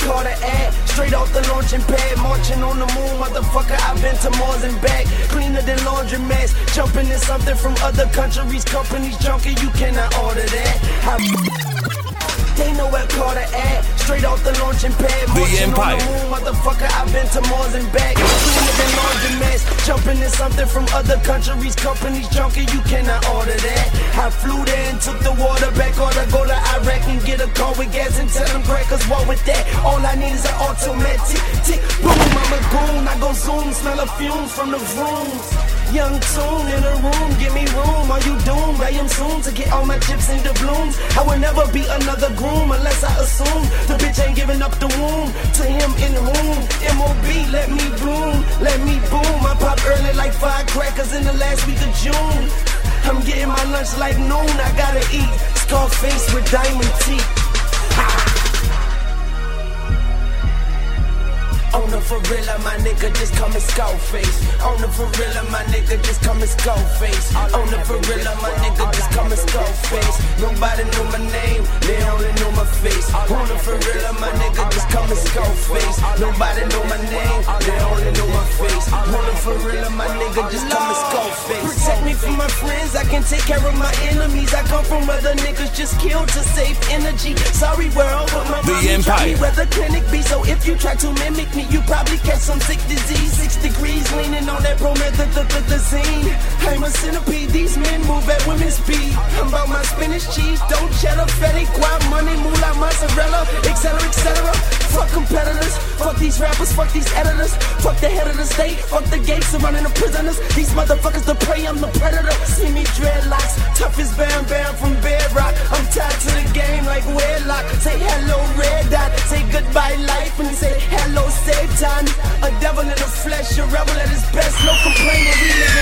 Carter at? Straight off the launching pad, marching on the moon, motherfucker, I've been to Mars and back. Cleaner than laundromats, jumping in something from other countries, companies junkie, you cannot order that. They know where Carter at. Straight off the launching pad, marching on the moon, motherfucker, I've been to Mars and back. Cleaner than laundromats, jumping in something from other countries, companies junkie, you cannot order that. I flew there and took the water back, or to go to Iraq and get a car with gas and tell them crackers what with that. All I need is an automatic, tick, boom, I'm a goon, I go zoom, smell the fumes from the rooms. Young tune in a room, give me room, are you doomed? I am soon to get all my chips into blooms. I will never be another groom unless I assume the bitch ain't giving up the womb to him in whom M.O.B. let me bloom, let me boom. I pop early like firecrackers in the last week of June. I'm getting my lunch like noon, I gotta eat Scarface with diamond teeth. On the Ferrilla, my nigga, just call me Scarface. On the Ferrilla, my nigga, just call me Scarface. On the Ferrilla, my nigga, just call me Scarface. Nobody knew my name, they only knew my face. On the Ferrilla, my nigga, just call me Scarface. Nobody knew my name, they only knew my face. On the Ferrilla, my nigga, just call me Scarface. Protect me from my friends, I can take care of my enemies. I come from where the niggas just killed to save energy. Sorry world, but my mommy taught me where the clinic be. So if you try to mimic me, you probably catch some sick disease. 6 degrees, leaning on that promethazine. I'm a centipede, these men move at women's speed. I'm about my spinach cheese, don't cheddar, fatty, guap, money, moolah, mozzarella, etc, etc. Fuck competitors, fuck these rappers, fuck these editors, fuck the head of the state, fuck the gates surrounding the prisoners. These motherfuckers the prey, I'm the predator. See me dreadlocks, tough as Bam Bam from Bedrock. I'm tied to the game like wedlock. Say hello red dot, say goodbye life, and say hello save time. A devil in the flesh, a rebel at his best, no complaining, we live